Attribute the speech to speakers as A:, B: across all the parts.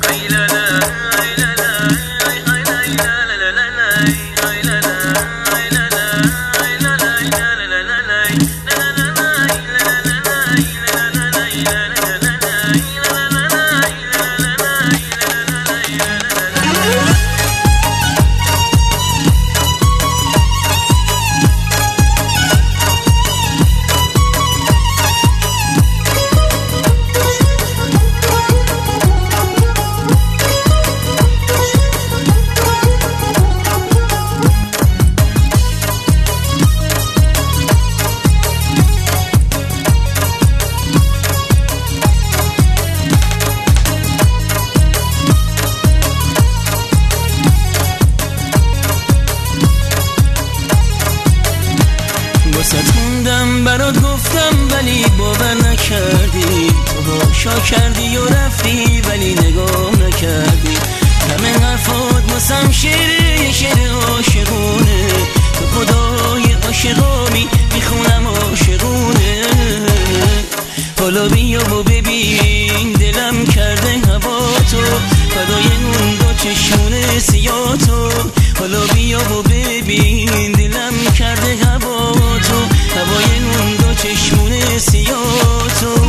A: ستوندم برات گفتم ولی باور نکردی، تو شا کردی و رفتی ولی نگاه نکردی. همه حرفات واسم شعر عاشقونه، تو خدای عاشقامی میخونم عاشقونه. حالا بیا و ببین دلم کرده هوا تو، فدای اون دو چشمون سیاه تو. حالا بیا و ببین دلم کرده هوا تو، هوای اون دو چشمون سیاه تو.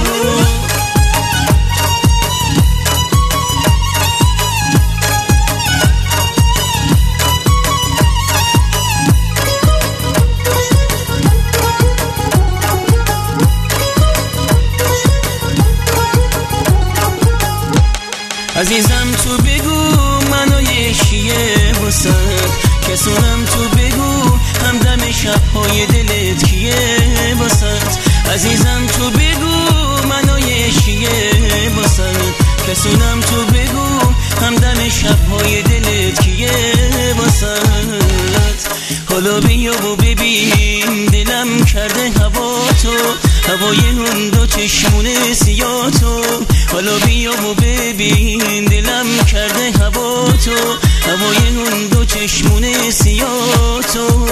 A: عزیزم تو بگو منو یه شیه واسد، کسونم تو بگو همدم شب‌های دلت کیه واسد. عزیزم تو بگو منو یه شیه واسد، کسونم تو بگو همدم شب‌های دلت کیه واسد. حالا بیا و ببین دلم کرده هوا تو، هوای اون دو چشمون سیاه تو. حالا بیا و ببین دلم کرده هوا تو، هوای اون دو چشمون سیاه تو.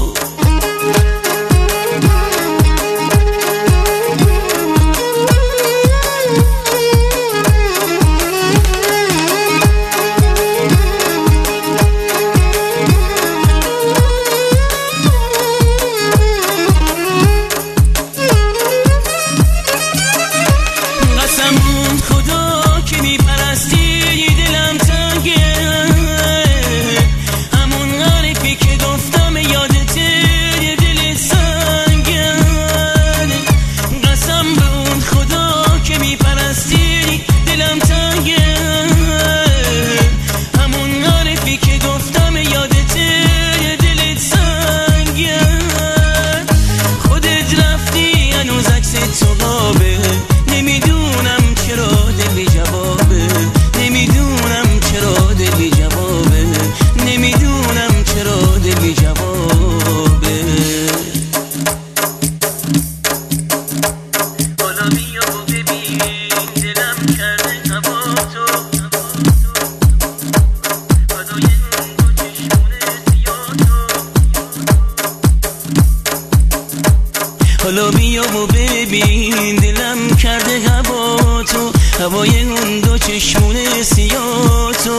A: حالا بیا و ببین دلم کرده هوا تو، هوای اون دو چشمون سیاه تو.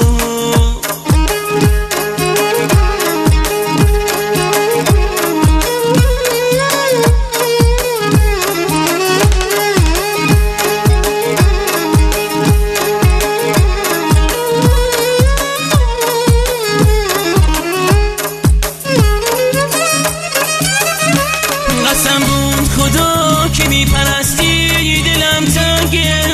A: قسم بود خدا که میپرستی دلم تنگه،